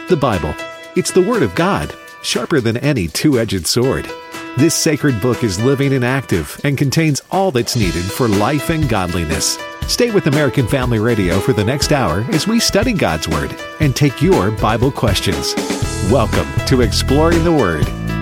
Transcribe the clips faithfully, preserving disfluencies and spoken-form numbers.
The Bible. It's the Word of God, sharper than any two-edged sword. This sacred book is living and active and contains all that's needed for life and godliness. Stay with American Family Radio for the next hour as we study God's Word and take your Bible questions. Welcome to Exploring the Word.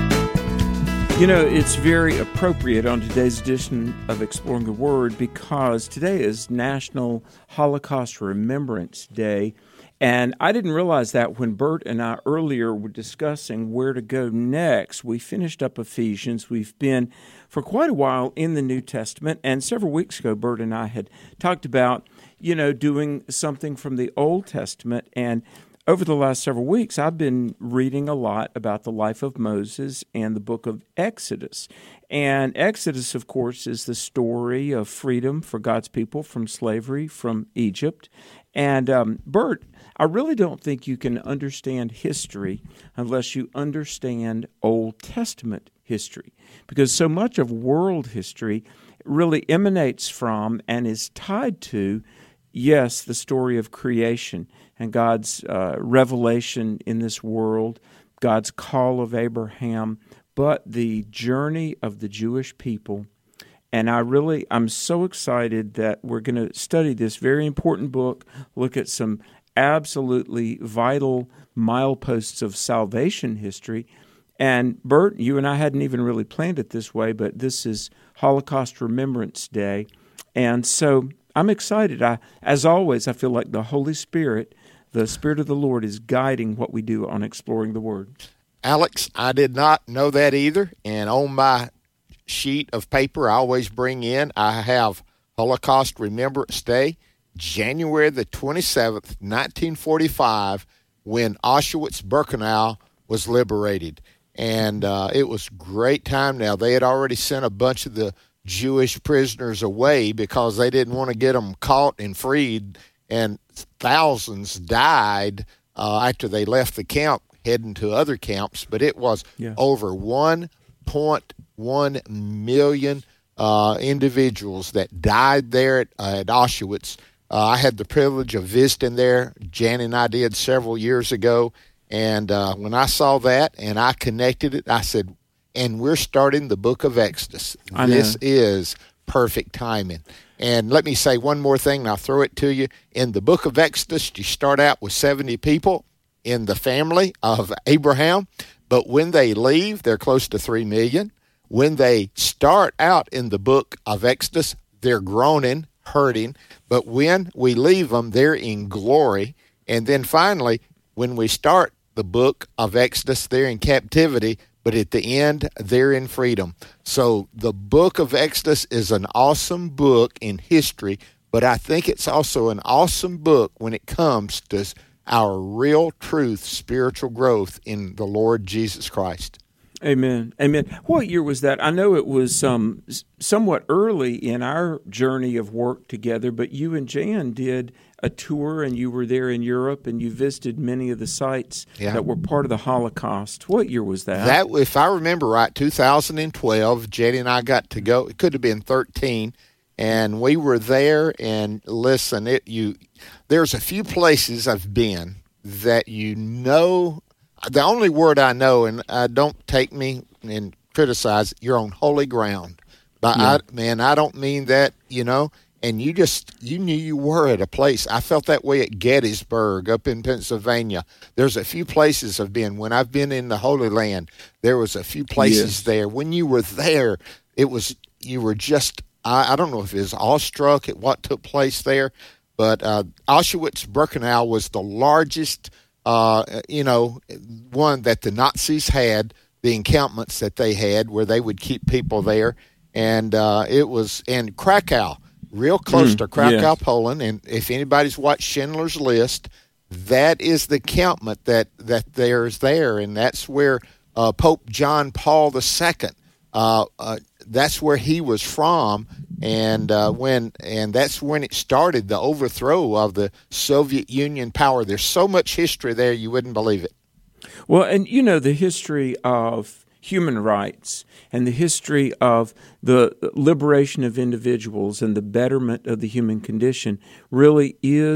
You know, it's very appropriate on today's edition of Exploring the Word because today is National Holocaust Remembrance Day. And I didn't realize that when Bert and I earlier were discussing where to go next. We finished up Ephesians. We've been for quite a while in the New Testament. And several weeks ago, Bert and I had talked about, you know, doing something from the Old Testament. And over the last several weeks, I've been reading a lot about the life of Moses and the book of Exodus. And Exodus, of course, is the story of freedom for God's people from slavery from Egypt. And um, Bert, I really don't think you can understand history unless you understand Old Testament history, because so much of world history really emanates from and is tied to, yes, the story of creation and God's uh, revelation in this world, God's call of Abraham, but the journey of the Jewish people. And I really, I'm so excited that we're going to study this very important book, look at some absolutely vital mileposts of salvation history. And Bert, you and I hadn't even really planned it this way, but this is Holocaust Remembrance Day. And so I'm excited. I, as always, I feel like the Holy Spirit, the Spirit of the Lord, is guiding what we do on Exploring the Word. Alex, I did not know that either. And on my sheet of paper I always bring in, I have Holocaust Remembrance Day, January the twenty-seventh, nineteen forty-five, when Auschwitz-Birkenau was liberated. And uh, it was a great time. Now, they had already sent a bunch of the Jewish prisoners away because they didn't want to get them caught and freed, and thousands died uh, after they left the camp, heading to other camps. But it was yeah. over one point one million uh, individuals that died there at, uh, at Auschwitz. Uh, I had the privilege of visiting there. Jan and I did several years ago. And uh, when I saw that and I connected it, I said, and we're starting the book of Exodus. I this know. is perfect timing. And let me say one more thing, and I'll throw it to you. In the book of Exodus, you start out with seventy people in the family of Abraham. But when they leave, they're close to three million. When they start out in the book of Exodus, they're groaning, hurting. But when we leave them, they're in glory. And then finally, when we start the book of Exodus, they're in captivity. But at the end, they're in freedom. So the book of Exodus is an awesome book in history, but I think it's also an awesome book when it comes to our real truth, spiritual growth in the Lord Jesus Christ. Amen. Amen. What year was that? I know it was um, somewhat early in our journey of work together, but you and Jan did a tour, and you were there in Europe, and you visited many of the sites yeah. that were part of the Holocaust. What year was that? That, if I remember right, two thousand twelve, Jan and I got to go. It could have been thirteen, and we were there, and listen, it you. There's a few places I've been that you know. The only word I know, and uh, don't take me and criticize, you're on holy ground. But yeah. I, man, I don't mean that, you know. And you just, you knew you were at a place. I felt that way at Gettysburg up in Pennsylvania. There's a few places I've been. When I've been in the Holy Land, there was a few places yes. there. When you were there, it was, you were just, I, I don't know if it was awestruck at what took place there, but uh, Auschwitz-Birkenau was the largest, uh, you know, one that the Nazis had, the encampments that they had where they would keep people there. And uh, it was in Krakow. Real close mm, to Krakow, yes. Poland, and if anybody's watched Schindler's List, that is the encampment that, that there's there, and that's where uh, Pope John Paul the Second, uh, uh, that's where he was from, and uh, when and that's when it started, the overthrow of the Soviet Union power. There's so much history there, you wouldn't believe it. Well, and you know, the history of human rights and the history of the liberation of individuals and the betterment of the human condition really is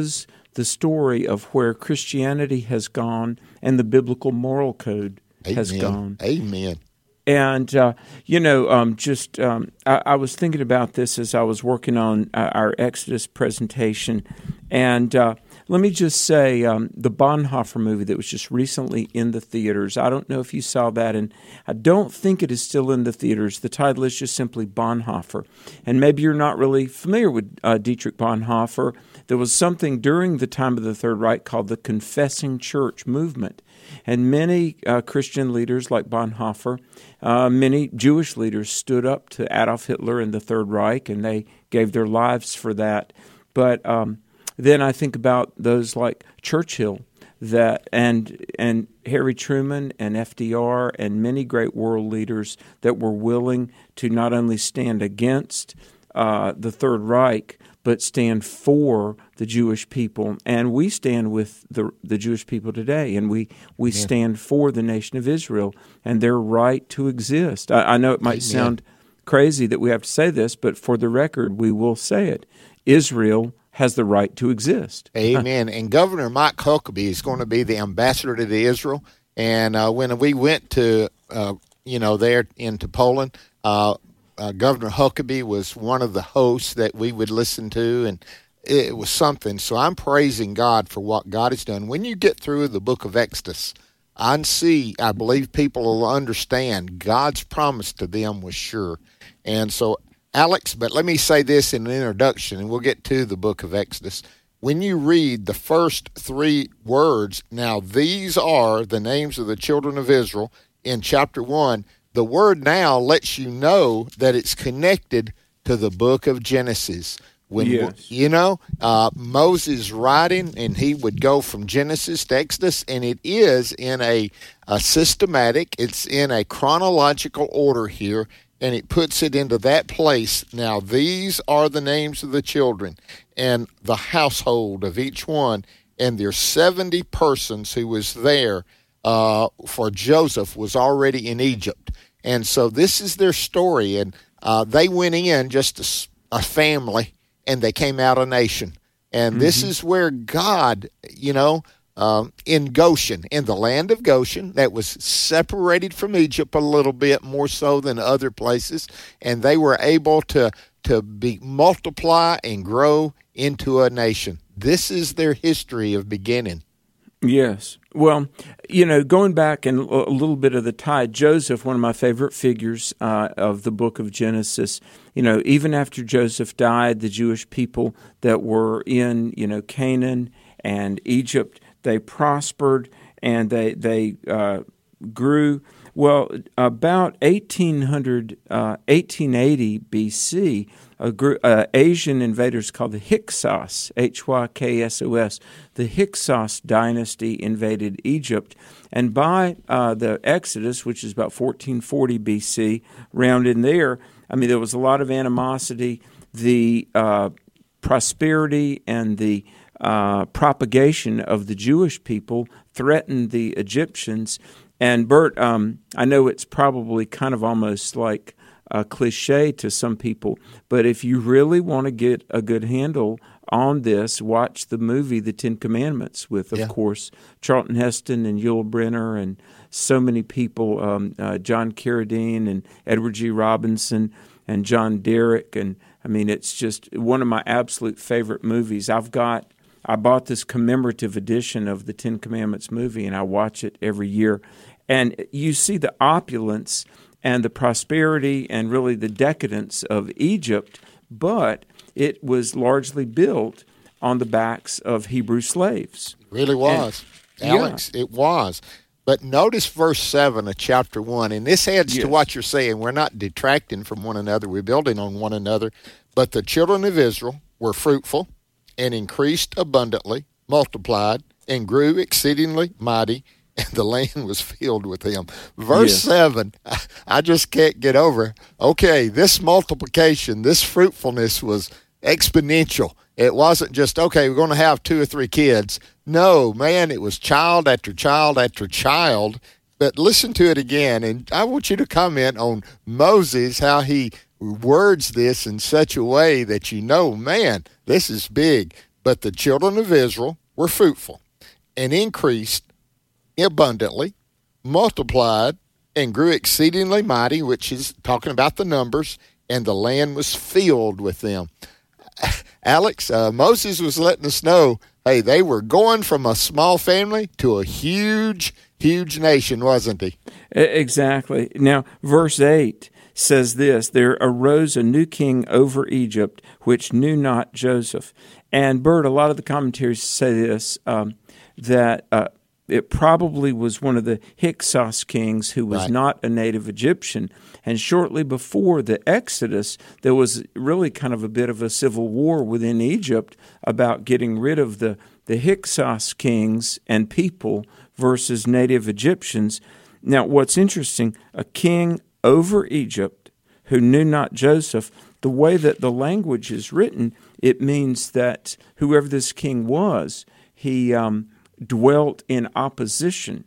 the story of where Christianity has gone and the biblical moral code Amen. has gone. Amen. And, uh, you know, um, just um, I, I was thinking about this as I was working on uh, our Exodus presentation. And uh, let me just say, um, the Bonhoeffer movie that was just recently in the theaters, I don't know if you saw that, and I don't think it is still in the theaters. The title is just simply Bonhoeffer. And maybe you're not really familiar with uh, Dietrich Bonhoeffer. There was something during the time of the Third Reich called the Confessing Church movement. And many uh, Christian leaders like Bonhoeffer, uh, many Jewish leaders stood up to Adolf Hitler and the Third Reich, and they gave their lives for that. But um, then I think about those like Churchill that and and Harry Truman and F D R and many great world leaders that were willing to not only stand against uh, the Third Reich, but stand for the Jewish people. And we stand with the the Jewish people today, and we, we yeah. stand for the nation of Israel and their right to exist. I, I know it might Amen. sound crazy that we have to say this, but for the record, we will say it. Israel has the right to exist. Amen. And Governor Mike Huckabee is going to be the ambassador to Israel. And uh, when we went to, uh, you know, there into Poland, uh, Uh, Governor Huckabee was one of the hosts that we would listen to, and it was something. So I'm praising God for what God has done. When you get through the book of Exodus, I see, I believe people will understand God's promise to them was sure. And so, Alex, but let me say this in an introduction, and we'll get to the book of Exodus. When you read the first three words, now these are the names of the children of Israel in chapter one, the word now lets you know that it's connected to the book of Genesis. When yes. you know uh, Moses writing, and he would go from Genesis to Exodus, and it is in a, a systematic, it's in a chronological order here, and it puts it into that place. Now these are the names of the children and the household of each one, and there's seventy persons who was there. Uh, for Joseph was already in Egypt. And so this is their story. And uh, they went in just a, a family, and they came out a nation. And mm-hmm. this is where God, you know, um, in Goshen, in the land of Goshen, that was separated from Egypt a little bit more so than other places. And they were able to, to be multiply and grow into a nation. This is their history of beginning. Yes. Well, you know, going back and a little bit of the tide, Joseph, one of my favorite figures uh, of the book of Genesis, you know, even after Joseph died, the Jewish people that were in, you know, Canaan and Egypt, they prospered and they, they uh, grew. Well, about eighteen hundred, uh, eighteen eighty B C, a group, uh, Asian invaders called the Hyksos, H Y K S O S, the Hyksos dynasty invaded Egypt. And by uh, the Exodus, which is about fourteen forty B C, round in there, I mean, there was a lot of animosity. The uh, prosperity and the uh, propagation of the Jewish people threatened the Egyptians. And Bert, um, I know it's probably kind of almost like a cliche to some people, but if you really want to get a good handle on this, watch the movie The Ten Commandments with, of yeah. course, Charlton Heston and Yul Brynner and so many people, um, uh, John Carradine and Edward G. Robinson and John Derrick. And, I mean, it's just one of my absolute favorite movies. I've got I bought this commemorative edition of the Ten Commandments movie, and I watch it every year. And you see the opulence and the prosperity and really the decadence of Egypt, but it was largely built on the backs of Hebrew slaves. It really was. And, Alex, yeah. It was. But notice verse seven of chapter one, and this adds yes. to what you're saying. We're not detracting from one another. We're building on one another. But the children of Israel were fruitful and increased abundantly, multiplied, and grew exceedingly mighty, and the land was filled with them. Verse yes. seven, I, I just can't get over. Okay, this multiplication, this fruitfulness was exponential. It wasn't just, okay, we're going to have two or three kids. No, man, it was child after child after child. But listen to it again, and I want you to comment on Moses, how he words this in such a way that you know, man, this is big. But the children of Israel were fruitful and increased abundantly, multiplied, and grew exceedingly mighty, which is talking about the numbers, and the land was filled with them. Alex, uh, Moses was letting us know, hey, they were going from a small family to a huge, huge nation, wasn't he? Exactly. Now, verse eight says this, there arose a new king over Egypt, which knew not Joseph. And, Bert, a lot of the commentaries say this, um, that uh, it probably was one of the Hyksos kings who was right. not a native Egyptian. And shortly before the Exodus, there was really kind of a bit of a civil war within Egypt about getting rid of the, the Hyksos kings and people versus native Egyptians. Now, what's interesting, a king over Egypt who knew not Joseph, the way that the language is written, it means that whoever this king was, he um, dwelt in opposition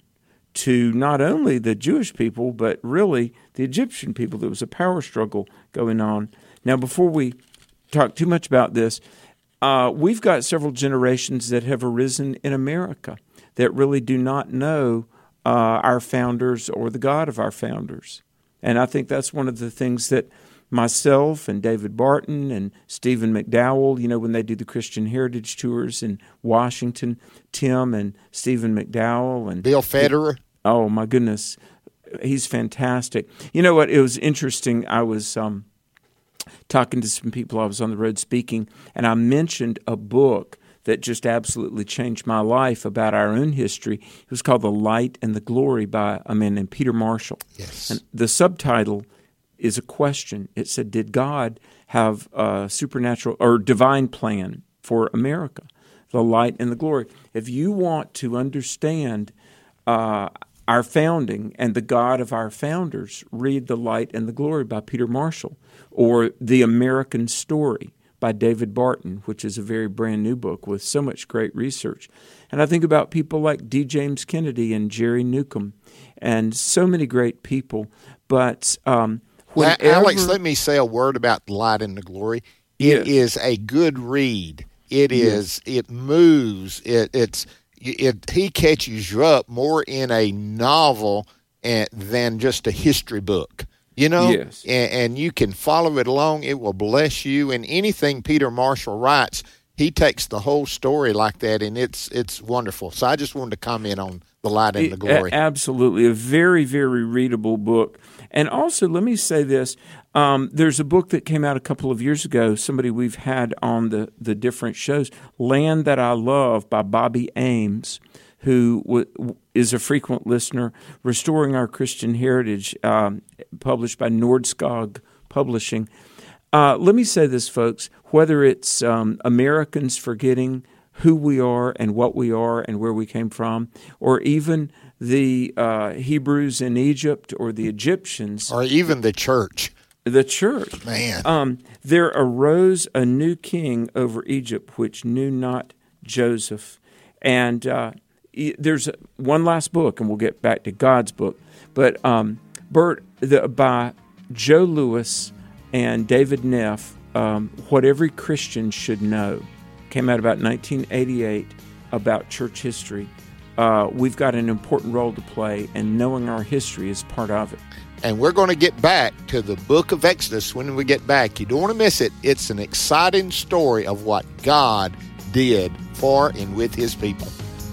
to not only the Jewish people, but really the Egyptian people. There was a power struggle going on. Now, before we talk too much about this, uh, we've got several generations that have arisen in America that really do not know uh, our founders or the God of our founders. And I think that's one of the things that myself and David Barton and Stephen McDowell, you know, when they do the Christian Heritage Tours in Washington, Tim and Stephen McDowell and Bill Federer. Oh, my goodness. He's fantastic. You know what? It was interesting. I was um, talking to some people. I was on the road speaking, and I mentioned a book that just absolutely changed my life about our own history. It was called The Light and the Glory by a man named Peter Marshall. Yes. And the subtitle is a question. It said, did God have a supernatural or divine plan for America? The light and the glory. If you want to understand uh, our founding and the God of our founders, read The Light and the Glory by Peter Marshall, or The American Story by David Barton, which is a very brand new book with so much great research. And I think about people like D. James Kennedy and Jerry Newcomb and so many great people. But um, whenever, Alex, let me say a word about The Light and the Glory. It yes. is a good read. It is. Yes. It moves. It, it's. It, he catches you up more in a novel and, than just a history book. You know, yes. and, and you can follow it along. It will bless you. And anything Peter Marshall writes, he takes the whole story like that, and it's it's wonderful. So I just wanted to comment on The Light and the Glory. A- absolutely. A very, very readable book. And also, let me say this. Um, there's a book that came out a couple of years ago, somebody we've had on the, the different shows, Land That I Love by Bobby Ames, who w- is a frequent listener, Restoring Our Christian Heritage, um, published by Nordskog Publishing. Uh, let me say this, folks, whether it's um, Americans forgetting who we are and what we are and where we came from, or even the uh, Hebrews in Egypt or the Egyptians. Or even the church. The church. Man. Um, there arose a new king over Egypt, which knew not Joseph. And uh, there's one last book, and we'll get back to God's book. But um, Bert, the, by Joe Lewis and David Neff, um, What Every Christian Should Know, came out about nineteen eighty-eight about church history. Uh, we've got an important role to play, and knowing our history is part of it. And we're going to get back to the book of Exodus when we get back. You don't want to miss it. It's an exciting story of what God did for and with his people.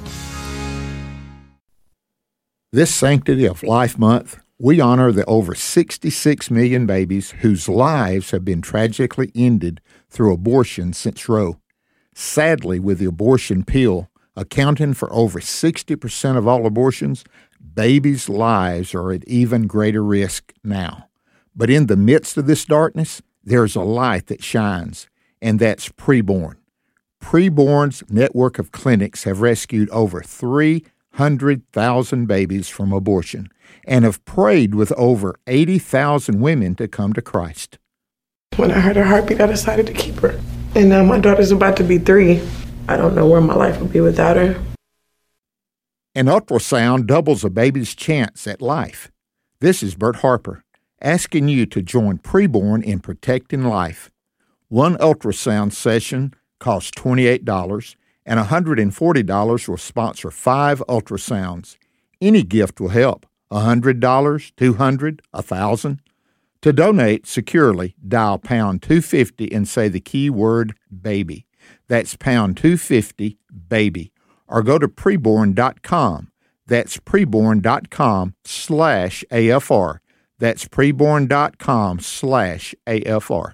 This Sanctity of Life Month, we honor the over sixty-six million babies whose lives have been tragically ended through abortion since Roe. Sadly, with the abortion pill accounting for over sixty percent of all abortions, babies' lives are at even greater risk now. But in the midst of this darkness, there's a light that shines, and that's Preborn. Preborn's network of clinics have rescued over three hundred thousand babies from abortion and have prayed with over eighty thousand women to come to Christ. When I heard her heartbeat, I decided to keep her. And now my daughter's about to be three. I don't know where my life would be without her. An ultrasound doubles a baby's chance at life. This is Bert Harper, asking you to join Preborn in protecting life. One ultrasound session costs twenty-eight dollars, and one hundred forty dollars will sponsor five ultrasounds. Any gift will help. one hundred dollars, two hundred dollars, one thousand dollars. To donate securely, dial pound two fifty and say the keyword baby. That's pound two fifty, baby. Or go to preborn dot com. That's preborn dot com slash A F R. That's preborn dot com slash A F R.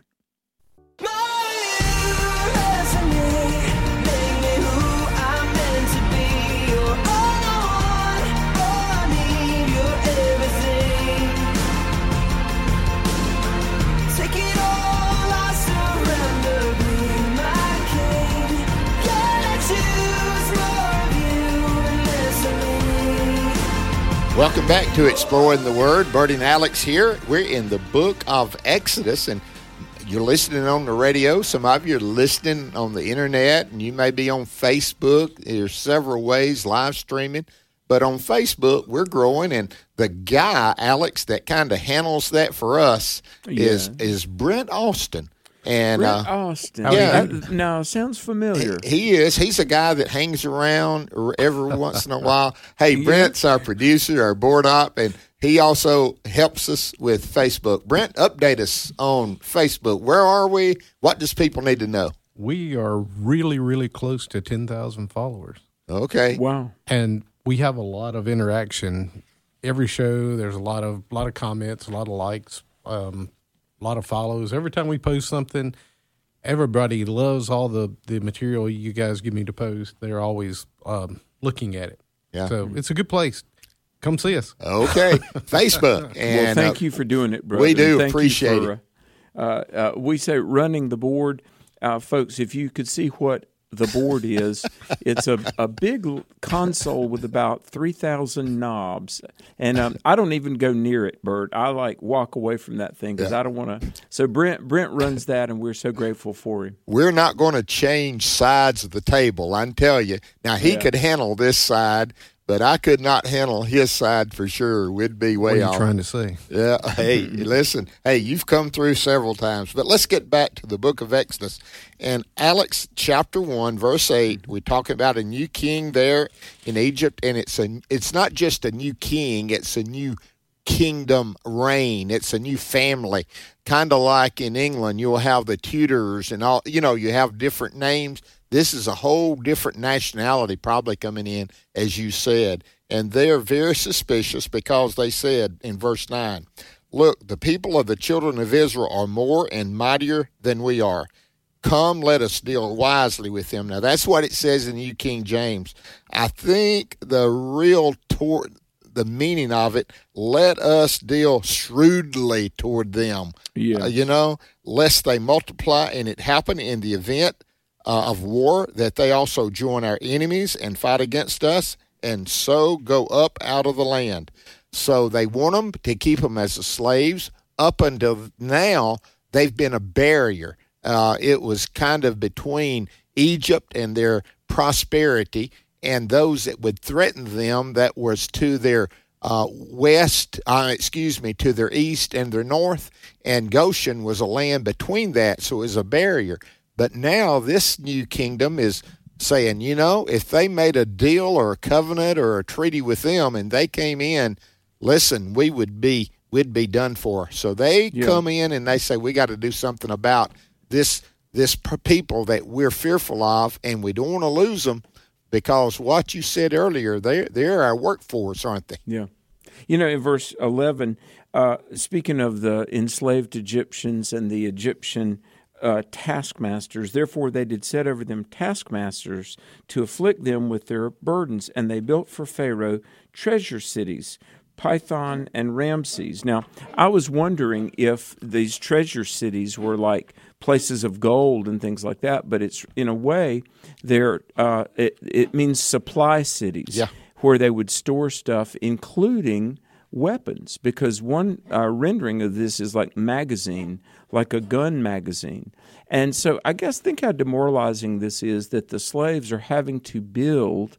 Welcome back to Exploring the Word. Bert and Alex here. We're in the book of Exodus, and you're listening on the radio. Some of you are listening on the internet, and you may be on Facebook. There's several ways, live streaming. But on Facebook, we're growing, and the guy, Alex, that kind of handles that for us yeah. is is Brent Austin. And Brent uh, Austin. Yeah. That, no, sounds familiar. He, he is. He's a guy that hangs around every once in a while. Hey, yeah. Brent's our producer, our board op, and he also helps us with Facebook. Brent, update us on Facebook. Where are we? What does people need to know? We are really, really close to ten thousand followers. Okay. Wow. And we have a lot of interaction. Every show, there's a lot of lot of comments, a lot of likes. Um A lot of follows. Every time we post something, everybody loves all the, the material you guys give me to post. They're always um, looking at it. Yeah. So it's a good place. Come see us. Okay. Facebook. And, well, thank uh, you for doing it, brother. We do thank appreciate for, it. Uh, uh, we say running the board. Uh, folks, if you could see what the board is, it's a, a big console with about three thousand knobs. And um, I don't even go near it, Bert. I like walk away from that thing because yeah. I don't want to. So Brent Brent runs that, and we're so grateful for him. We're not going to change sides of the table, I can tell you. Now, he yeah. could handle this side, but I could not handle his side for sure. We'd be way off. What are you trying to say? Yeah. Hey, listen. Hey, you've come through several times. But let's get back to the book of Exodus. And Alex, chapter one, verse eight, we talk about a new king there in Egypt. And it's a, it's not just a new king, it's a new kingdom reign. It's a new family. Kind of like in England, you'll have the Tudors and all, you know, you have different names. This is a whole different nationality probably coming in, as you said. And they're very suspicious because they said in verse nine, look, the people of the children of Israel are more and mightier than we are. Come, let us deal wisely with them. Now, that's what it says in New King James. I think the real tor- the meaning of it, let us deal shrewdly toward them. Yeah. Uh, you know, lest they multiply, and it happen in the event Uh, of war, that they also join our enemies and fight against us, and so go up out of the land. So they want them to keep them as slaves. Up until now, they've been a barrier. Uh, it was kind of between Egypt and their prosperity and those that would threaten them that was to their uh, west, uh, excuse me, to their east and their north, and Goshen was a land between that, so it was a barrier. But now this new kingdom is saying, you know, if they made a deal or a covenant or a treaty with them and they came in, listen, we would be we'd be done for. So they yeah. come in and they say, we got to do something about this this people that we're fearful of, and we don't want to lose them because what you said earlier, they're, they're our workforce, aren't they? Yeah. You know, in verse eleven, uh, speaking of the enslaved Egyptians and the Egyptian Uh, taskmasters, therefore they did set over them taskmasters to afflict them with their burdens, and they built for Pharaoh treasure cities, Pithom and Ramses. Now, I was wondering if these treasure cities were like places of gold and things like that, but it's in a way they're uh, it, it means supply cities, yeah. where they would store stuff, including weapons, because one uh, rendering of this is like magazine, like a gun magazine. And so I guess think how demoralizing this is, that the slaves are having to build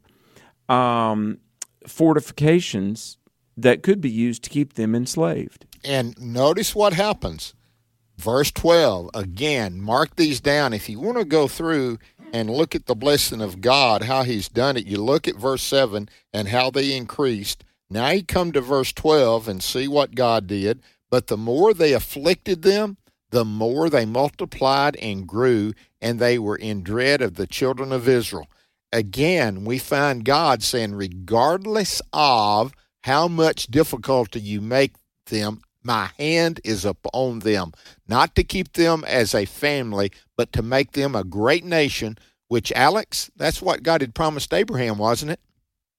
um, fortifications that could be used to keep them enslaved. And notice what happens. Verse twelve, again, mark these down. If you want to go through and look at the blessing of God, how he's done it. You look at verse seven and how they increased. Now you come to verse twelve and see what God did. But the more they afflicted them, the more they multiplied and grew, and they were in dread of the children of Israel. Again, we find God saying, regardless of how much difficulty you make them, my hand is upon them, not to keep them as a family, but to make them a great nation, which, Alex, that's what God had promised Abraham, wasn't it?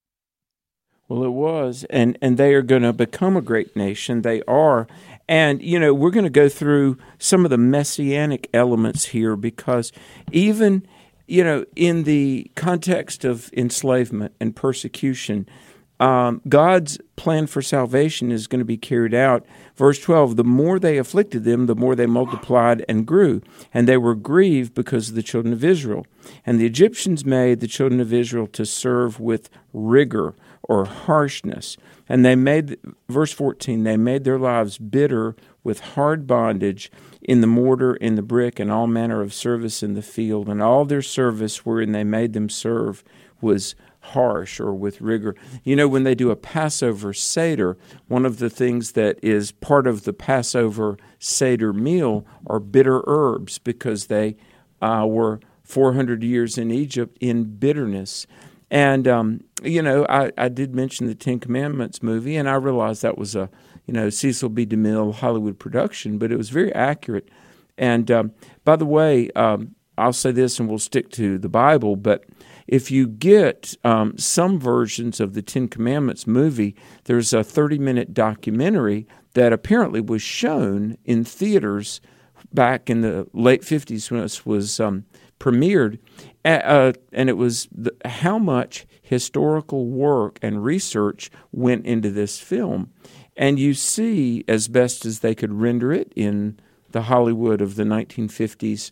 Well, it was, and, and they are going to become a great nation. They are. And, you know, we're going to go through some of the messianic elements here because even, you know, in the context of enslavement and persecution, um, God's plan for salvation is going to be carried out. Verse twelve, the more they afflicted them, the more they multiplied and grew, and they were grieved because of the children of Israel. And the Egyptians made the children of Israel to serve with rigor or harshness. And they made, verse fourteen, they made their lives bitter with hard bondage in the mortar, in the brick, and all manner of service in the field. And all their service wherein they made them serve was harsh or with rigor. You know, when they do a Passover Seder, one of the things that is part of the Passover Seder meal are bitter herbs because they uh, were four hundred years in Egypt in bitterness. And, um, you know, I, I did mention the Ten Commandments movie, and I realized that was a, you know, Cecil B. DeMille Hollywood production, but it was very accurate. And um, by the way, um, I'll say this and we'll stick to the Bible, but if you get um, some versions of the Ten Commandments movie, there's a thirty-minute documentary that apparently was shown in theaters back in the late fifties when it was um, premiered, uh, and it was the, how much historical work and research went into this film. And you see, as best as they could render it in the Hollywood of the nineteen fifties,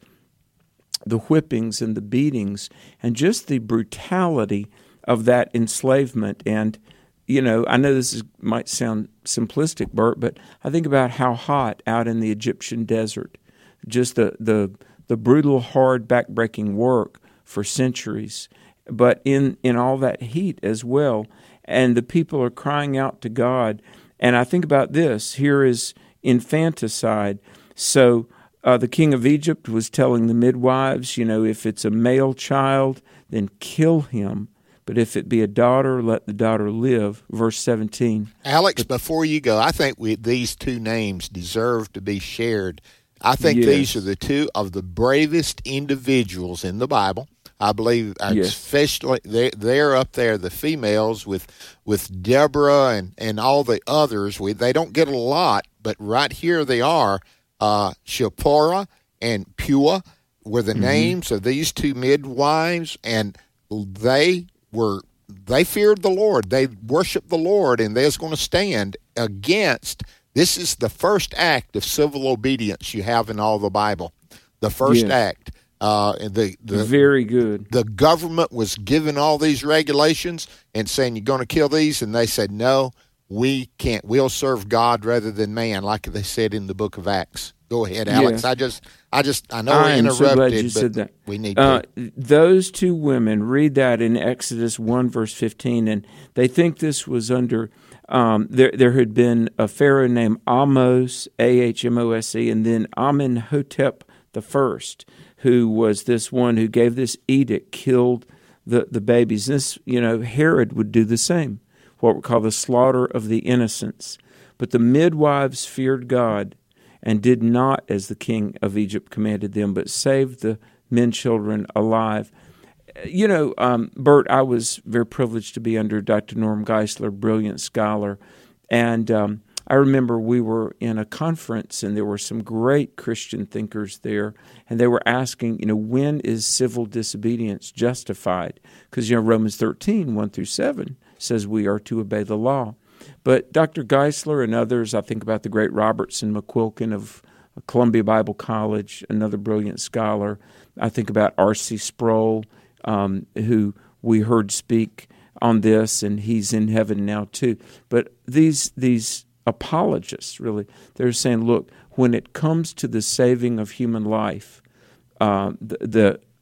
the whippings and the beatings and just the brutality of that enslavement. And, you know, I know this is, might sound simplistic, Bert, but I think about how hot out in the Egyptian desert, just the the, the brutal, hard, backbreaking work for centuries, but in, in all that heat as well. And the people are crying out to God. And I think about this. Here is infanticide. So Uh, the king of Egypt was telling the midwives, you know, if it's a male child, then kill him. But if it be a daughter, let the daughter live. Verse seventeen. Alex, but, before you go, I think we, these two names deserve to be shared. I think yes. these are the two of the bravest individuals in the Bible. I believe, yes. especially they, they're up there, the females with with Deborah and, and all the others. We, they don't get a lot, but right here they are. Uh, Shipporah and Puah were the mm-hmm. names of these two midwives, and they were they feared the Lord. They worshiped the Lord, and they was going to stand against. This is the first act of civil obedience you have in all the Bible. The first yes. act. Uh, the, the Very good. The government was giving all these regulations and saying, you're going to kill these, and they said, no, we can't. We'll serve God rather than man, like they said in the book of Acts. Go ahead, Alex. Yeah. I just, I just, I know I we am interrupted, so glad you but said that. we need uh, to. Those two women, read that in Exodus one, verse fifteen, and they think this was under, um, there There had been a pharaoh named Ahmose, A H M O S E, and then Amenhotep the First, who was this one who gave this edict, killed the, the babies. This, you know, Herod would do the same, what we call the slaughter of the innocents. But the midwives feared God and did not as the king of Egypt commanded them, but saved the men children alive. You know, um, Bert, I was very privileged to be under Doctor Norm Geisler, brilliant scholar, and um, I remember we were in a conference and there were some great Christian thinkers there, and they were asking, you know, when is civil disobedience justified? Because, you know, Romans thirteen, one through seven says we are to obey the law. But Doctor Geisler and others, I think about the great Robertson McQuilkin of Columbia Bible College, another brilliant scholar. I think about R C Sproul, um, who we heard speak on this, and he's in heaven now too. But these these apologists, really, they're saying, look, when it comes to the saving of human life, uh, the, the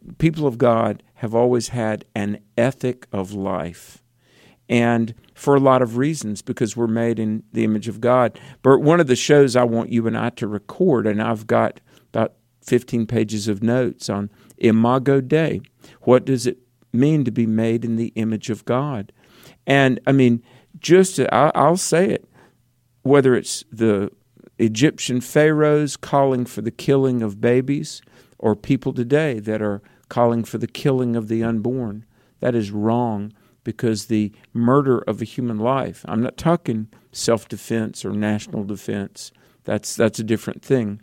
people of God have always had an ethic of life. And for a lot of reasons, because we're made in the image of God. But one of the shows I want you and I to record, and I've got about fifteen pages of notes on Imago Dei. What does it mean to be made in the image of God? And, I mean, just to, I, I'll say it, whether it's the Egyptian pharaohs calling for the killing of babies or people today that are calling for the killing of the unborn, that is wrong. Because the murder of a human life, I'm not talking self-defense or national defense. That's that's a different thing.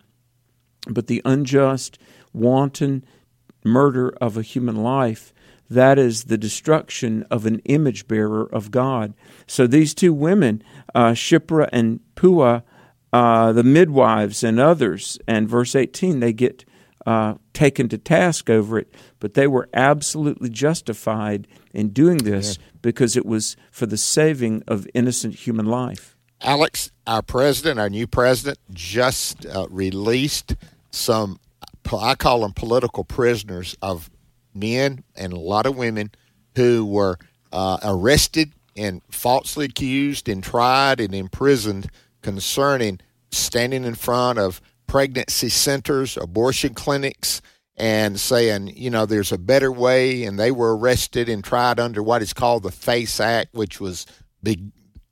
But the unjust, wanton murder of a human life, that is the destruction of an image bearer of God. So these two women, uh, Shiphrah and Puah, uh, the midwives and others, and verse eighteen, they get uh, taken to task over it, but they were absolutely justified in doing this yeah. because it was for the saving of innocent human life. Alex, our president, our new president, just uh, released some, I call them political prisoners, of men and a lot of women who were uh, arrested and falsely accused and tried and imprisoned concerning standing in front of pregnancy centers, abortion clinics, and saying, you know, there's a better way, and they were arrested and tried under what is called the FACE Act, which was be-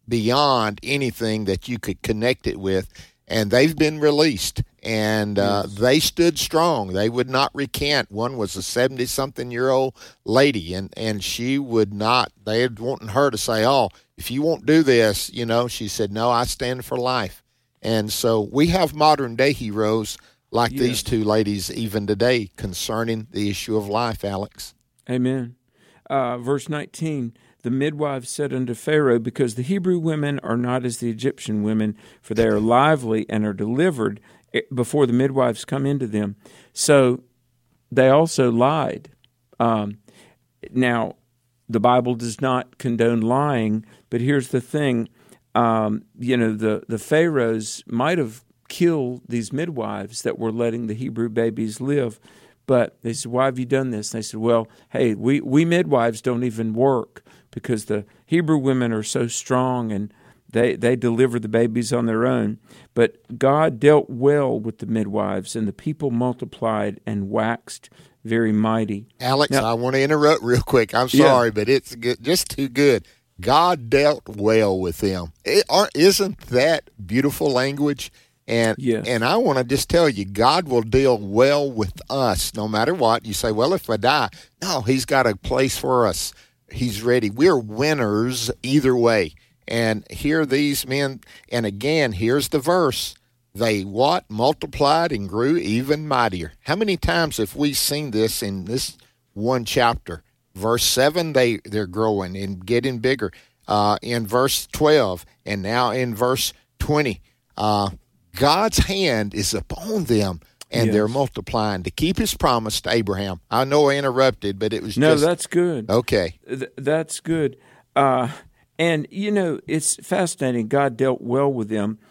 beyond anything that you could connect it with, and they've been released, and uh, yes. they stood strong. They would not recant. One was a seventy-something-year-old lady, and, and she would not, they had wanting her to say, oh, if you won't do this, you know, she said, no, I stand for life. And so we have modern-day heroes like yes. these two ladies even today concerning the issue of life, Alex. Amen. Uh, verse nineteen, the midwives said unto Pharaoh, because the Hebrew women are not as the Egyptian women, for they are lively and are delivered before the midwives come into them. So they also lied. Um, now, the Bible does not condone lying, but here's the thing. Um, you know, the, the pharaohs might have killed these midwives that were letting the Hebrew babies live, but they said, why have you done this? And they said, well, hey, we, we midwives don't even work because the Hebrew women are so strong and they, they deliver the babies on their own. But God dealt well with the midwives, and the people multiplied and waxed very mighty. Alex, now, I want to interrupt real quick. I'm sorry, yeah. but it's good, just too good. God dealt well with them. It, isn't that beautiful language? And yes. and I want to just tell you, God will deal well with us no matter what. You say, well, if I die, no, he's got a place for us. He's ready. We're winners either way. And here these men, and again, here's the verse. They what? Multiplied and grew even mightier. How many times have we seen this in this one chapter? Verse seven, they, they're growing and getting bigger. Uh, in verse twelve, and now in verse twenty, uh, God's hand is upon them, and yes. they're multiplying to keep his promise to Abraham. I know I interrupted, but it was no, just... No, that's good. Okay. Th- that's good. Uh, and, you know, it's fascinating. God dealt well with them.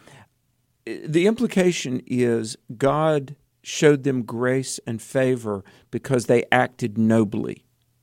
The implication is God showed them grace and favor because they acted nobly.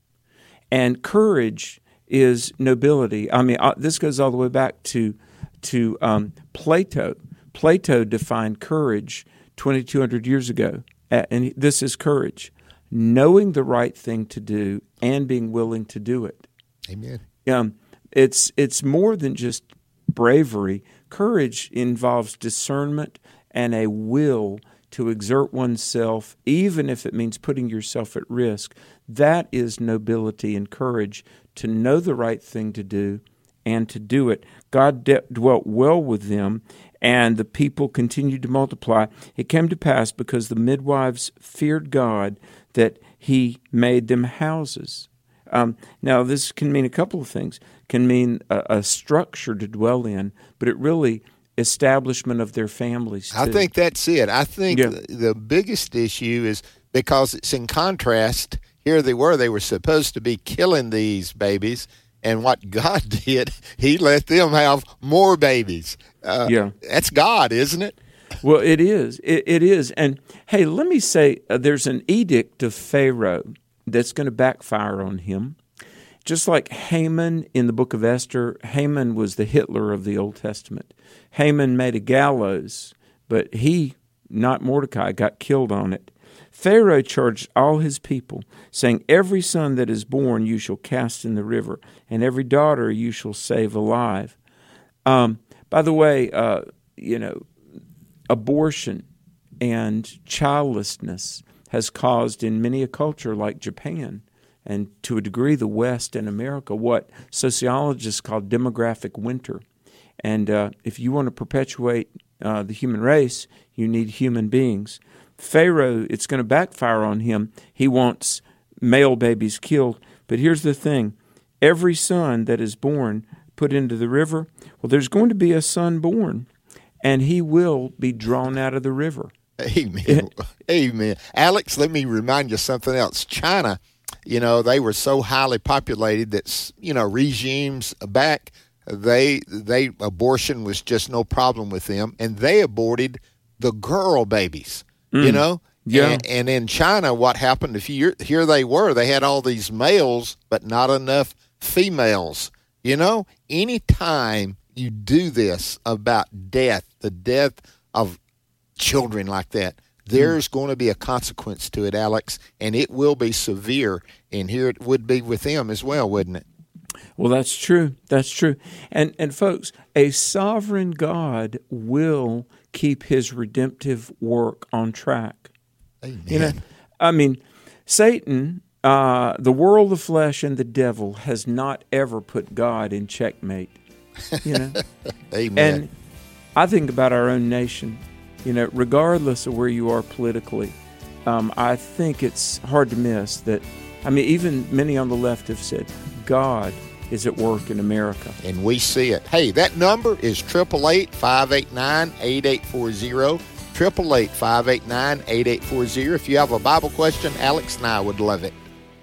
And courage is nobility. I mean, uh, this goes all the way back to to um, Plato. Plato defined courage twenty-two hundred years ago, and this is courage: knowing the right thing to do and being willing to do it. Amen. Um, it's it's more than just bravery. Courage involves discernment and a will to exert oneself, even if it means putting yourself at risk. That is nobility and courage, to know the right thing to do and to do it. God de- dwelt well with them, and the people continued to multiply. It came to pass, because the midwives feared God, that he made them houses. Um, now, this can mean a couple of things. It can mean a, a structure to dwell in, but it really establishment of their families, too. I think that's it. I think yeah. the, the biggest issue is because it's in contrast. Here they were. They were supposed to be killing these babies, and what God did, he let them have more babies. Uh, yeah. That's God, isn't it? Well, it is. It, it is. And, hey, let me say, uh, there's an edict of Pharaoh. that's going to backfire on him. Just like Haman in the book of Esther, Haman was the Hitler of the Old Testament. Haman made a gallows, but he, not Mordecai, got killed on it. Pharaoh charged all his people, saying, every son that is born you shall cast in the river, and every daughter you shall save alive. Um, by the way, uh, you know, abortion and childlessness has caused in many a culture like Japan, and to a degree the West and America, what sociologists call demographic winter. And uh, if you want to perpetuate uh, the human race, you need human beings. Pharaoh, it's going to backfire on him. He wants male babies killed. But here's the thing. Every son that is born put into the river, well, there's going to be a son born, and he will be drawn out of the river. Amen. Amen. Alex, let me remind you something else. China, you know, they were so highly populated that, you know, regimes back, they they abortion was just no problem with them, and they aborted the girl babies, mm. you know? Yeah. And, and in China, what happened, if you here they were, they had all these males, but not enough females. You know, anytime you do this about death, the death of children like that, there's mm. going to be a consequence to it, Alex, and it will be severe. And here it would be with them as well, wouldn't it? Well, that's true. That's true. And and folks, a sovereign God will keep his redemptive work on track. Amen. You know, I mean, Satan, uh, the world, the flesh, and the devil has not ever put God in checkmate. You know? Amen. And I think about our own nation. You know, regardless of where you are politically, um, I think it's hard to miss that. I mean, even many on the left have said, God is at work in America. And we see it. Hey, that number is eight eight eight, five eight nine, eight eight four zero, eight eight eight, five eight nine, eight eight four zero. If you have a Bible question, Alex and I would love it.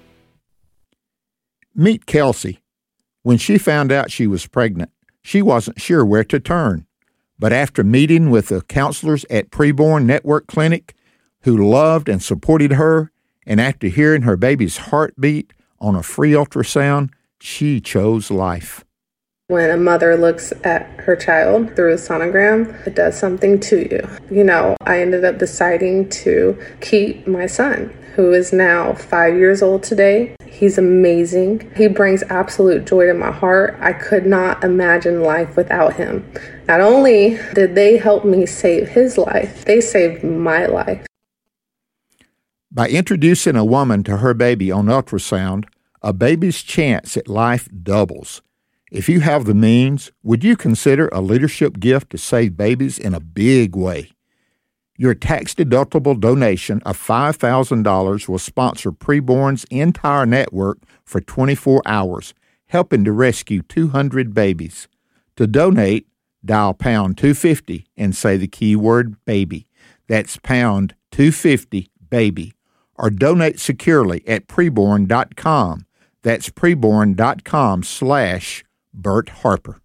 Meet Kelsey. When she found out she was pregnant, she wasn't sure where to turn. But after meeting with the counselors at Preborn Network Clinic, who loved and supported her, and after hearing her baby's heartbeat on a free ultrasound, she chose life. When a mother looks at her child through a sonogram, it does something to you. You know, I ended up deciding to keep my son, who is now five years old today. He's amazing. He brings absolute joy to my heart. I could not imagine life without him. Not only did they help me save his life, they saved my life. By introducing a woman to her baby on ultrasound, a baby's chance at life doubles. If you have the means, would you consider a leadership gift to save babies in a big way? Your tax-deductible donation of five thousand dollars will sponsor Preborn's entire network for twenty-four hours, helping to rescue two hundred babies. To donate, dial pound two fifty and say the keyword baby. That's pound two fifty, baby. Or donate securely at preborn dot com. That's preborn dot com slash Bert Harper.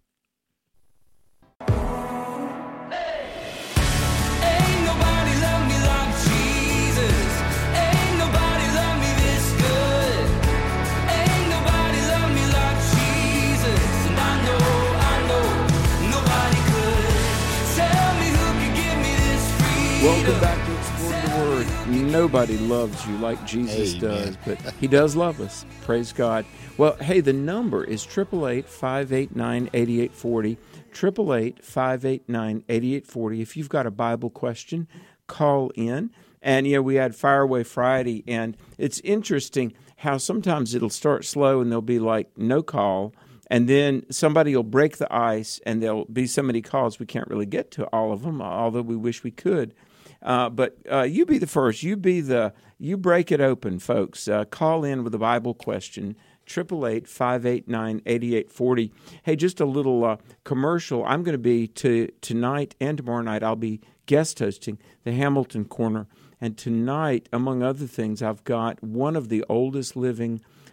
Welcome back to Exploring the Word. Nobody loves you like Jesus Amen. does, but he does love us. Praise God. Well, hey, the number is eight eight eight, five eight nine, eight eight four zero, eight eight eight, five eight nine, eight eight four zero. If you've got a Bible question, call in. And, you know, we had Fire Away Friday, and it's interesting how sometimes it'll start slow and there'll be like no call, and then somebody will break the ice and there'll be so many calls we can't really get to all of them, although we wish we could. Uh, but uh, you be the first. You be the you break it open, folks. Uh, call in with a Bible question. eight eight eight, five eight nine, eight eight four zero. Hey, just a little uh, commercial. I'm going to be to tonight and tomorrow night. I'll be guest hosting the Hamilton Corner, and tonight, among other things, I've got one of the oldest living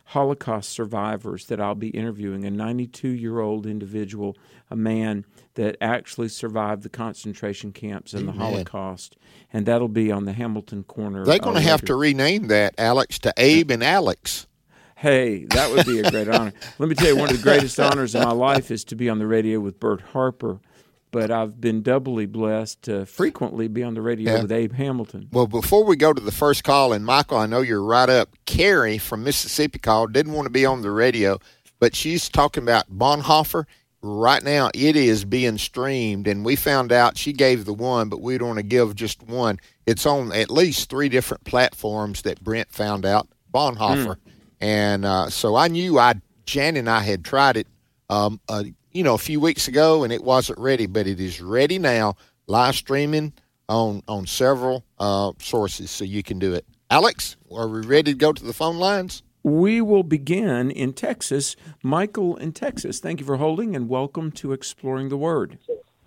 Holocaust survivors that I'll be interviewing, a ninety-two-year-old individual, a man that actually survived the concentration camps and the Amen. Holocaust, and that'll be on the Hamilton Corner. They're going to uh, have later. to rename that, Alex, to Abe and Alex. Hey, that would be a great honor. Let me tell you, one of the greatest honors of my life is to be on the radio with Bert Harper, but I've been doubly blessed to frequently be on the radio Yeah. with Abe Hamilton. Well, before we go to the first call, and Michael, I know you're right up. Carrie from Mississippi called, didn't want to be on the radio, but she's talking about Bonhoeffer. Right now, it is being streamed, and we found out she gave the one, but we don't want to give just one. It's on at least three different platforms that Brent found out, Bonhoeffer. Mm. And uh, so I knew I, Jan and I had tried it, um, uh, you know, a few weeks ago, and it wasn't ready, but it is ready now, live streaming on on several uh, sources, so you can do it. Alex, are we ready to go to the phone lines? We will begin in Texas. Michael in Texas, thank you for holding, and welcome to Exploring the Word.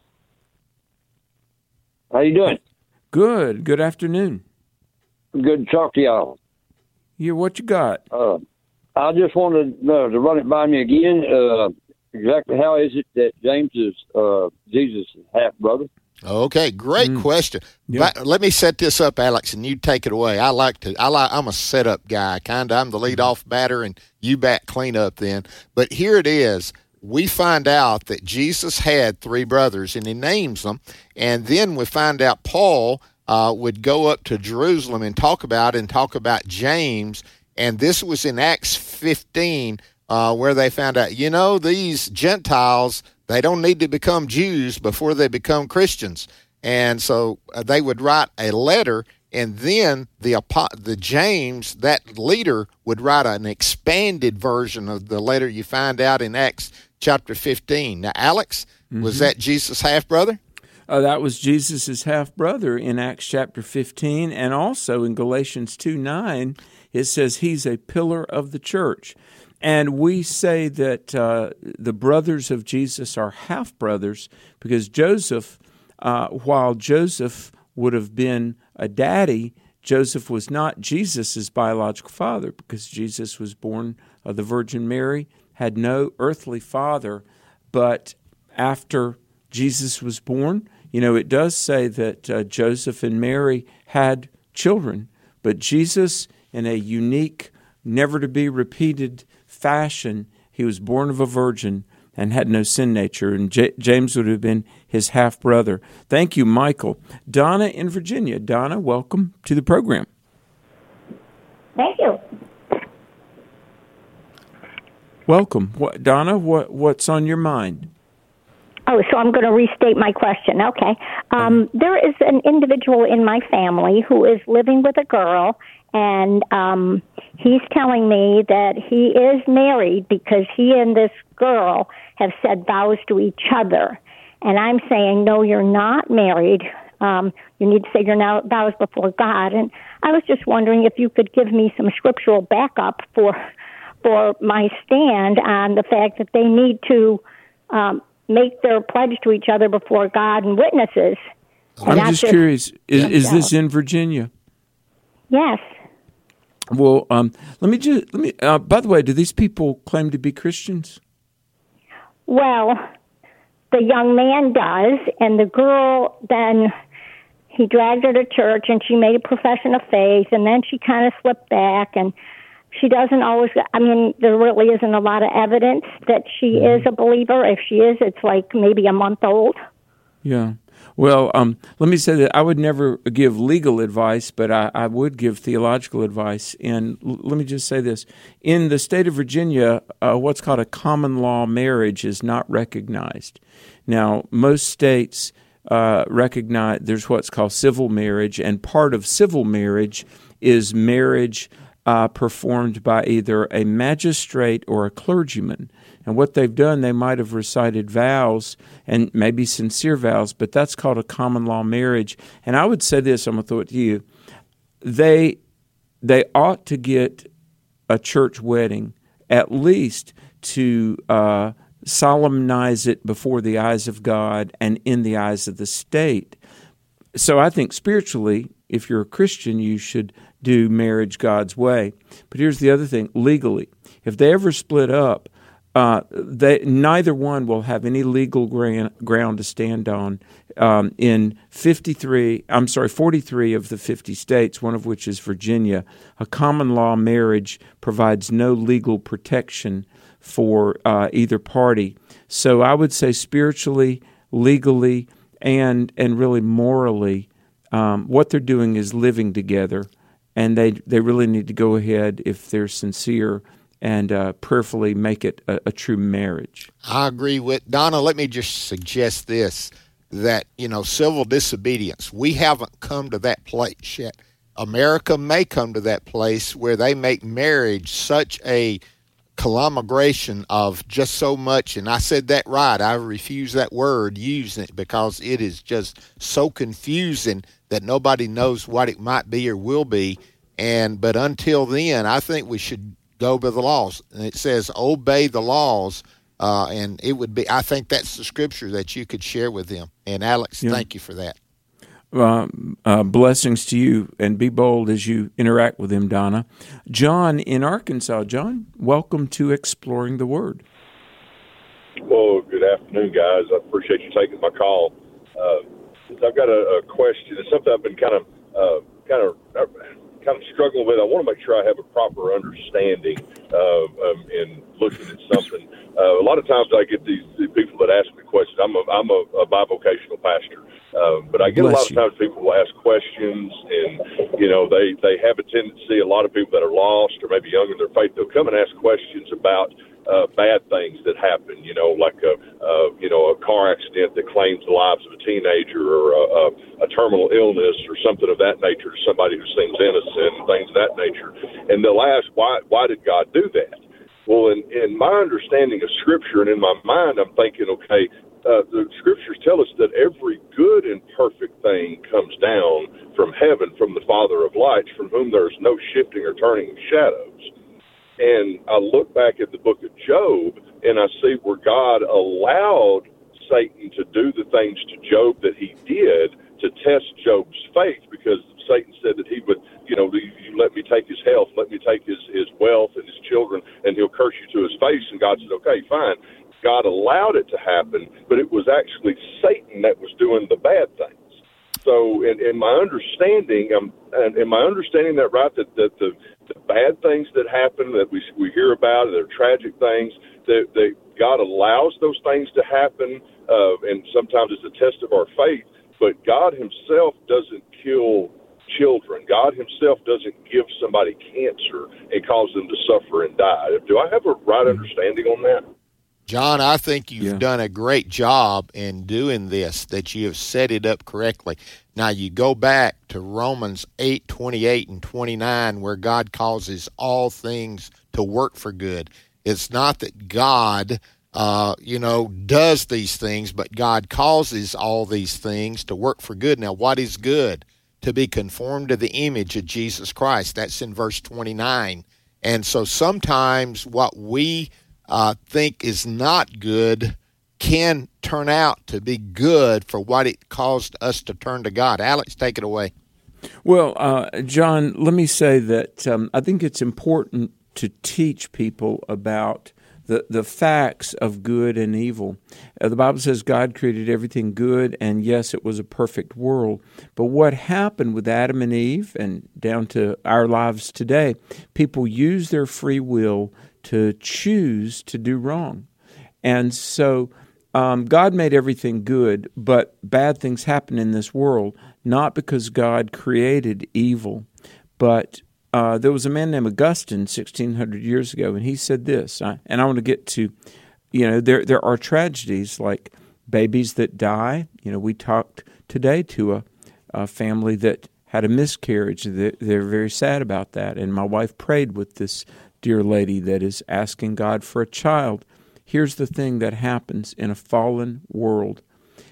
How you doing? Good. Good afternoon. Good to talk to y'all. Yeah, what you got? Uh, I just wanted uh, to run it by me again. Uh, exactly how is it that James is uh, Jesus' half-brother? Okay, great mm. question. Yep. But let me set this up, Alex, and you take it away. I like to. I like. I'm a setup guy, kind of. I'm the leadoff batter, and you bat cleanup then. But here it is. We find out that Jesus had three brothers, and he names them. And then we find out Paul uh, would go up to Jerusalem and talk about and talk about James. And this was in Acts fifteen, uh, where they found out, you know, these Gentiles, they don't need to become Jews before they become Christians. And so uh, they would write a letter, and then the the James, that leader, would write an expanded version of the letter you find out in Acts chapter fifteen. Now, Alex, mm-hmm. was that Jesus' half-brother? Uh, that was Jesus' half-brother in Acts chapter fifteen, and also in Galatians two nine, it says he's a pillar of the church. And we say that uh, the brothers of Jesus are half-brothers because Joseph, uh, while Joseph would have been a daddy, Joseph was not Jesus' biological father because Jesus was born of the Virgin Mary, had no earthly father. But after Jesus was born, you know, it does say that uh, Joseph and Mary had children, but Jesus, in a unique, never-to-be-repeated fashion, he was born of a virgin and had no sin nature, and J- James would have been his half-brother. Thank you, Michael. Donna in Virginia. Donna, welcome to the program. Thank you. Welcome. What, Donna, what, what's on your mind? Oh, so I'm going to restate my question. Okay. Um, there is an individual in my family who is living with a girl, and um, he's telling me that he is married because he and this girl have said vows to each other. And I'm saying, no, you're not married. Um, you need to say your now vows before God. And I was just wondering if you could give me some scriptural backup for for my stand on the fact that they need to um, make their pledge to each other before God and witnesses. And I'm just, just curious, is, is this in Virginia? Yes. Well, um, let me just, let me, uh, by the way, do these people claim to be Christians? Well, the young man does, and the girl then, he dragged her to church, and she made a profession of faith, and then she kind of slipped back, and she doesn't always, I mean, there really isn't a lot of evidence that she is a believer. If she is, it's like maybe a month old. Yeah. Well, um, let me say that I would never give legal advice, but I, I would give theological advice. And l- let me just say this. In the state of Virginia, uh, what's called a common law marriage is not recognized. Now, most states uh, recognize there's what's called civil marriage, and part of civil marriage is marriage Uh, performed by either a magistrate or a clergyman. And what they've done, they might have recited vows, and maybe sincere vows, but that's called a common law marriage. And I would say this, I'm going to throw it to you. They, they ought to get a church wedding, at least to uh, solemnize it before the eyes of God and in the eyes of the state. So I think spiritually, if you're a Christian, you should do marriage God's way. But here's the other thing, legally. If they ever split up, uh, they, neither one will have any legal gran- ground to stand on. Um, in fifty-three, I'm sorry, forty-three of the fifty states, one of which is Virginia, a common law marriage provides no legal protection for uh, either party. So I would say spiritually, legally, and and really morally, um, what they're doing is living together, and they they really need to go ahead, if they're sincere, and uh, prayerfully make it a, a true marriage. I agree with Donna. Let me just suggest this, that, you know, civil disobedience, we haven't come to that place yet. America may come to that place where they make marriage such a conglomeration of just so much, and I said that right, I refuse that word, using it, because it is just so confusing that nobody knows what it might be or will be. And but until then, I think we should go by the laws. And it says obey the laws, uh, and it would be, I think that's the scripture that you could share with them. And Alex, yeah. Thank you for that. Uh, uh, blessings to you, and be bold as you interact with him, Donna. John in Arkansas. John, welcome to Exploring the Word. Well, good afternoon, guys. I appreciate you taking my call. Uh, I've got a, a question. It's something I've been kind of, uh, kind of, uh, kind of struggling with. I want to make sure I have a proper understanding uh, um, in looking at something. Uh, a lot of times I get these, these people that ask me questions. I'm a, I'm a, a bivocational pastor. Uh, but I get Bless a lot you. of times people will ask questions, and, you know, they, they have a tendency, a lot of people that are lost or maybe young in their faith, they'll come and ask questions about uh, bad things that happen, you know, like a, uh, you know, a car accident that claims the lives of a teenager, or a, a, a terminal illness or something of that nature to somebody who seems innocent and things of that nature. And they'll ask, why, why did God do that? Well, in, in my understanding of Scripture and in my mind, I'm thinking, okay, Uh, the Scriptures tell us that every good and perfect thing comes down from heaven, from the Father of lights, from whom there is no shifting or turning of shadows. And I look back at the book of Job, and I see where God allowed Satan to do the things to Job that he did to test Job's faith, because Satan said that he would, you know, you let me take his health, let me take his, his wealth and his children, and he'll curse you to his face. And God said, okay, fine. God allowed it to happen, but it was actually Satan that was doing the bad things. So, in, in my understanding, um, and in my understanding that right, that, that the, the bad things that happen, that we we hear about, they're tragic things, that, that God allows those things to happen, uh, and sometimes it's a test of our faith, but God himself doesn't kill children. God himself doesn't give somebody cancer and cause them to suffer and die. Do I have a right understanding on that? John, I think you've yeah. done a great job in doing this, that you have set it up correctly. Now, you go back to Romans eight, twenty-eight and twenty-nine, where God causes all things to work for good. It's not that God, uh, you know, does these things, but God causes all these things to work for good. Now, what is good? To be conformed to the image of Jesus Christ. That's in verse twenty-nine. And so sometimes what we Uh, think is not good can turn out to be good for what it caused us to turn to God. Alex, take it away. Well, uh, John, let me say that um, I think it's important to teach people about the, the facts of good and evil. Uh, the Bible says God created everything good, and yes, it was a perfect world. But what happened with Adam and Eve, and down to our lives today, people use their free will to choose to do wrong. And so um, God made everything good, but bad things happen in this world, not because God created evil. But uh, there was a man named Augustine sixteen hundred years ago, and he said this, I, and I want to get to, you know, there there are tragedies like babies that die. You know, we talked today to a, a family that had a miscarriage. They're, they're very sad about that, and my wife prayed with this dear lady that is asking God for a child. Here's the thing that happens in a fallen world.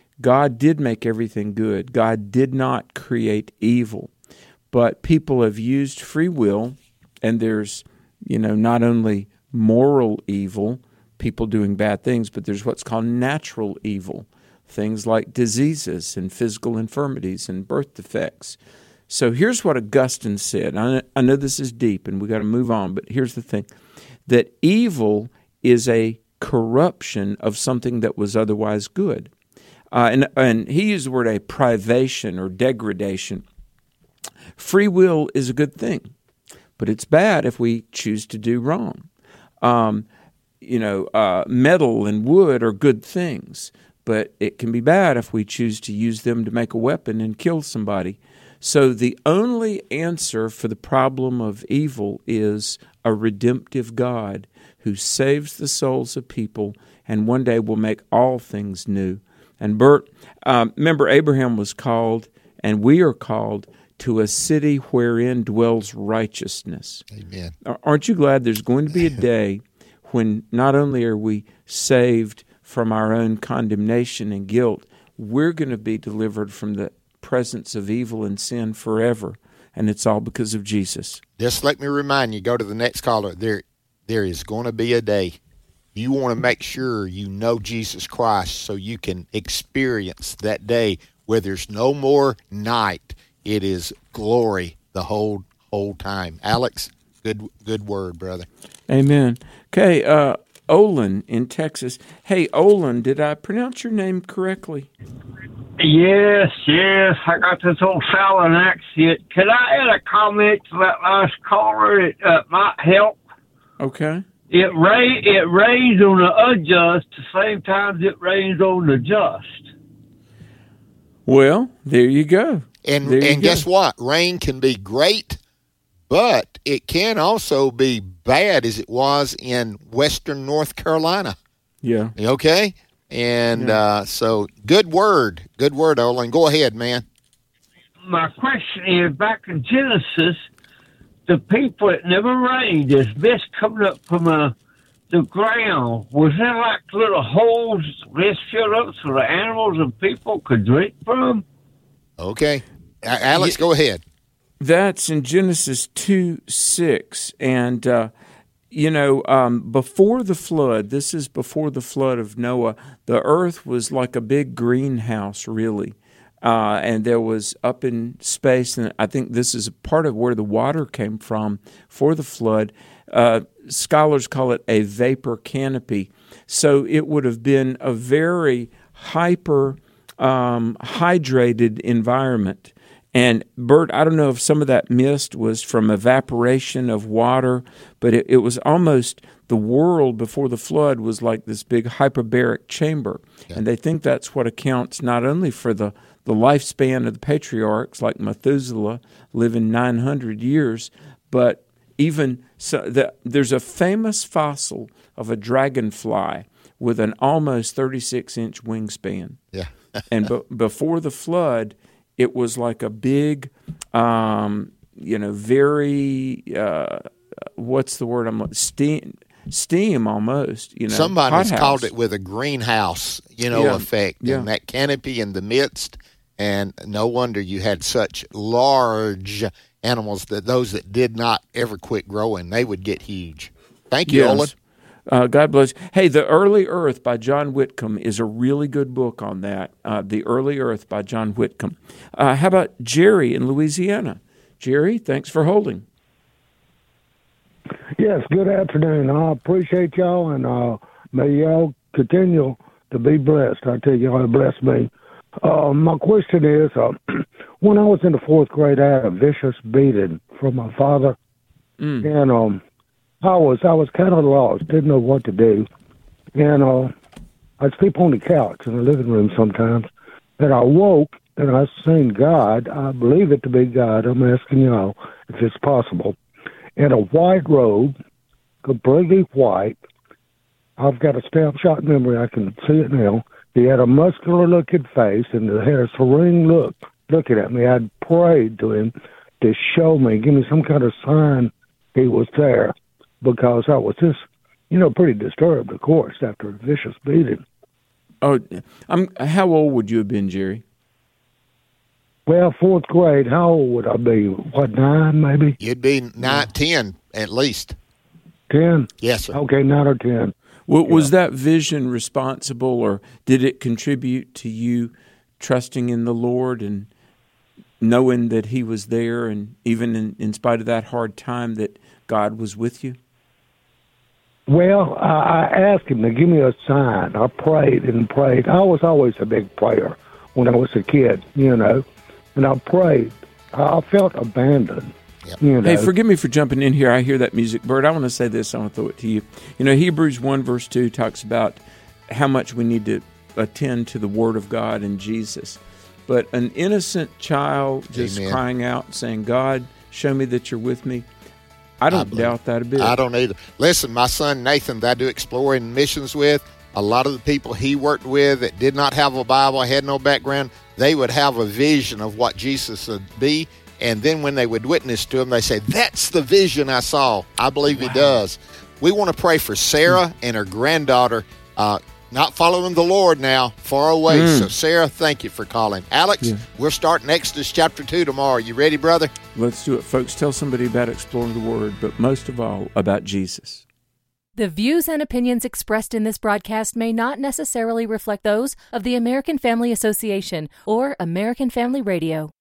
God did make everything good. God did not create evil. But people have used free will, and there's, you know, not only moral evil, people doing bad things, but there's what's called natural evil, things like diseases and physical infirmities and birth defects. So here's what Augustine said. I, I know this is deep and we got to move on, but here's the thing, that evil is a corruption of something that was otherwise good. Uh, and, and he used the word a privation or degradation. Free will is a good thing, but it's bad if we choose to do wrong. Um, you know, uh, metal and wood are good things, but it can be bad if we choose to use them to make a weapon and kill somebody. So the only answer for the problem of evil is a redemptive God who saves the souls of people and one day will make all things new. And Bert, um, remember Abraham was called, and we are called, to a city wherein dwells righteousness. Amen. Aren't you glad there's going to be a day when not only are we saved from our own condemnation and guilt, we're going to be delivered from the presence of evil and sin forever, and it's all because of Jesus. Just let me remind you, go to the next caller, there there is going to be a day. You want to make sure you know Jesus Christ so you can experience that day where there's no more night. It is glory the whole whole time. Alex, good good word, brother. Amen. Okay, uh, Olin in Texas. Hey, Olin, did I pronounce your name correctly? Yes, yes. I got this old Southern accent. Could I add a comment to that last caller? It uh, might help. Okay. It rain. It rains on the unjust the same time it rains on the just. Well, there you go. And there you and go. guess what? Rain can be great, but it can also be bad, as it was in western North Carolina. Yeah. Okay. And Yeah. uh, so, good word, good word, Olin. Go ahead, man. My question is, back in Genesis, the people it never rained, there's mist coming up from uh, the ground. Was there like little holes mist filled up so the animals and people could drink from? Okay. A- Alex, go ahead. That's in Genesis two six. And, uh, you know, um, before the flood, this is before the flood of Noah, the earth was like a big greenhouse, really. Uh, and there was up in space, and I think this is a part of where the water came from for the flood. Uh, scholars call it a vapor canopy. So it would have been a very hyper um, hydrated environment. And Bert, I don't know if some of that mist was from evaporation of water, but it, it was almost the world before the flood was like this big hyperbaric chamber. Yeah. And they think that's what accounts not only for the, the lifespan of the patriarchs, like Methuselah living nine hundred years, but even so the, there's a famous fossil of a dragonfly with an almost thirty-six inch wingspan. Yeah. And be, before the flood, it was like a big, um, you know, very, uh, what's the word? I'm steam, steam almost. You know, somebody's hothouse. called it with a greenhouse, you know, yeah. effect, yeah. and that canopy in the midst. And no wonder you had such large animals that those that did not ever quit growing, they would get huge. Thank you, yes. Olin. Uh, God bless. Hey, The Early Earth by John Whitcomb is a really good book on that. Uh, The Early Earth by John Whitcomb. Uh, how about Jerry in Louisiana? Jerry, thanks for holding. Yes, good afternoon. I appreciate y'all, and uh, may y'all continue to be blessed. I tell you, y'all have blessed me. Uh, my question is, uh, when I was in the fourth grade, I had a vicious beating from my father, mm. and um, I was I was kind of lost, didn't know what to do, and uh, I'd sleep on the couch in the living room sometimes, and I woke and I seen God. I believe it to be God. I'm asking y'all if it's possible. In a white robe, completely white. I've got a snapshot memory. I can see it now. He had a muscular-looking face and had a serene look looking at me. I'd prayed to him to show me, give me some kind of sign he was there, because I was just, you know, pretty disturbed, of course, after a vicious beating. Oh, I'm. How old would you have been, Jerry? Well, fourth grade, how old would I be? What, nine, maybe? You'd be nine, ten, at least. Ten? Yes, sir. Okay, nine or ten. Well, yeah. Was that vision responsible, or did it contribute to you trusting in the Lord and knowing that he was there, and even in, in spite of that hard time, that God was with you? Well, I, I asked him to give me a sign. I prayed and prayed. I was always a big prayer when I was a kid, you know, and I prayed. I felt abandoned. Yep. You know. Hey, forgive me for jumping in here. I hear that music, Bert. I want to say this. I want to throw it to you. You know, Hebrews one verse two talks about how much we need to attend to the Word of God and Jesus. But an innocent child just Amen. crying out, saying, God, show me that you're with me, I don't I doubt that a bit. I don't either. Listen, my son Nathan that I do exploring missions with, a lot of the people he worked with that did not have a Bible, had no background, they would have a vision of what Jesus would be. And then when they would witness to him, they say, that's the vision I saw. I believe wow. he does. We want to pray for Sarah and her granddaughter, uh, not following the Lord now, far away. Mm. So, Sarah, thank you for calling. Alex, yeah. we're starting Exodus chapter two tomorrow. You ready, brother? Let's do it, folks. Tell somebody about Exploring the Word, but most of all, about Jesus. The views and opinions expressed in this broadcast may not necessarily reflect those of the American Family Association or American Family Radio.